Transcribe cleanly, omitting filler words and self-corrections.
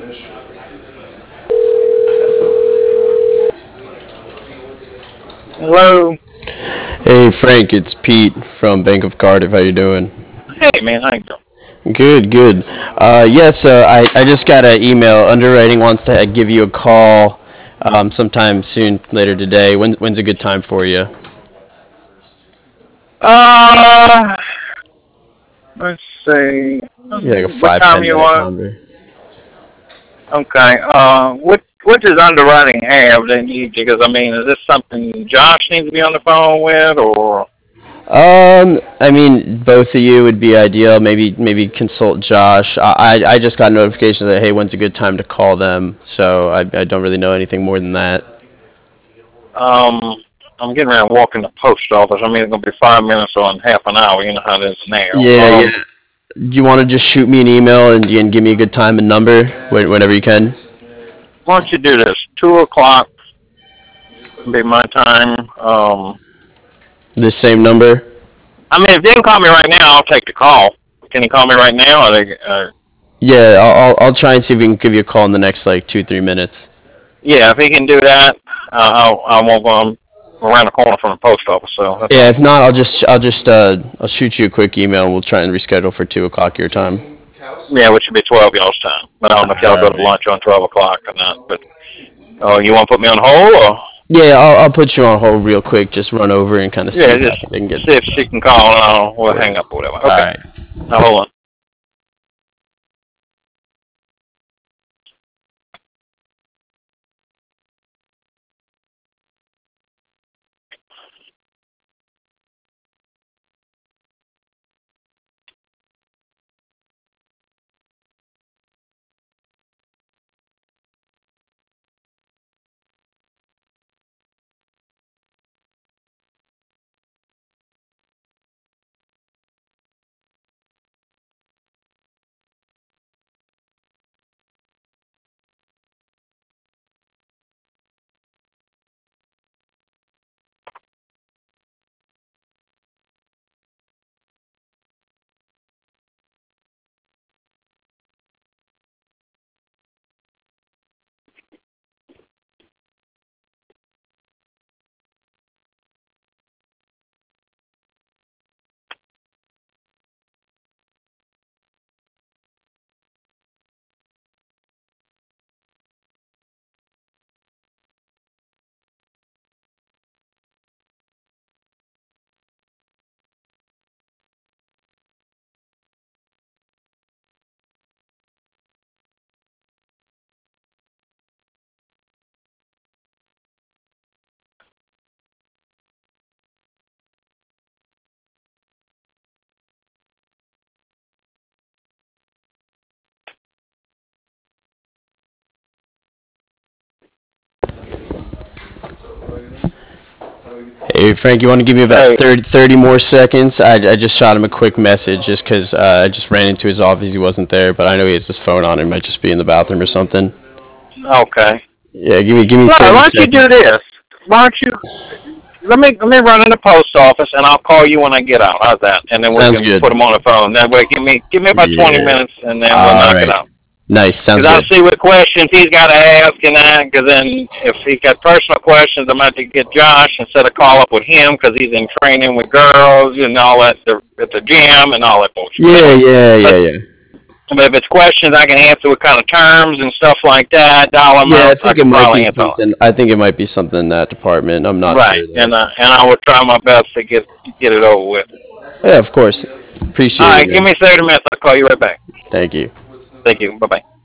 Hello. Hey Frank, it's Pete from Bank of Cardiff. How you doing? Hey man, how you doing? Good, good. Yes, I just got an email. Underwriting wants to give you a call sometime soon later today. When's a good time for you? Uh, let's see. Yeah, like a What five time ten you minute want? conver. Okay. What does underwriting have they need? Because I mean, is this something Josh needs to be on the phone with, or? I mean, both of you would be ideal. Maybe consult Josh. I just got a notification that hey, when's a good time to call them. So I don't really know anything more than that. Um, I'm getting ready to walk in the post office. I mean, it's gonna be 5 minutes or half an hour. You know how it is now. Yeah, yeah. Do you want to just shoot me an email and give me a good time and number whenever you can? Why don't you do this? 2 o'clock would be my time. This same number? I mean, if they can call me right now, I'll take the call. Can you call me right now? Or they, Yeah, I'll try and see if we can give you a call in the next like 2-3 minutes. yeah, if he can do that, I won't go. I'm around the corner from the post office, so that's Yeah, fine. if not, I'll shoot you a quick email and we'll try and reschedule for 2 o'clock your time. Yeah, which should be 12 y'all's time. But I don't know if y'all All go to right. lunch on 12 o'clock or not. But you want to put me on hold, or Yeah, I'll put you on hold real quick. Just run over and kind of see yeah, if I just can get see if she can call, and we'll for you. hang up or whatever. All Okay, right. now hold on. Hey Frank, you want to give me about Hey, 30 more seconds? I just shot him a quick message just 'cause I just ran into his office. He wasn't there, but I know he has his phone on. He might just be in the bathroom or something. okay. Yeah, give me Well, 30 why don't you do seconds. this? Why don't you let me run in the post office, and I'll call you when I get out. How's that? And then we Sounds can put good. them on the phone. That way, give me about 20 Yeah. minutes, and then we'll All knock it right. out. Nice. Sounds Because I'll good. see what questions he's got to ask and that. Because then if he got personal questions, I might have to get Josh instead of call up with him because he's in training with girls and all that at the gym and all that bullshit. But Yeah, anyway, yeah, but, yeah, yeah. but if it's questions I can answer with kind of terms and stuff like that, dollar Yeah, I amounts, I think it could might probably be answer all something. I think it might be something in that department. I'm that. not Right. sure though. And I will try my best to get it over with. Yeah, of course. All Appreciate it, right. Give man. me 30 minutes. I'll call you right back. Thank you. Thank you. Bye bye.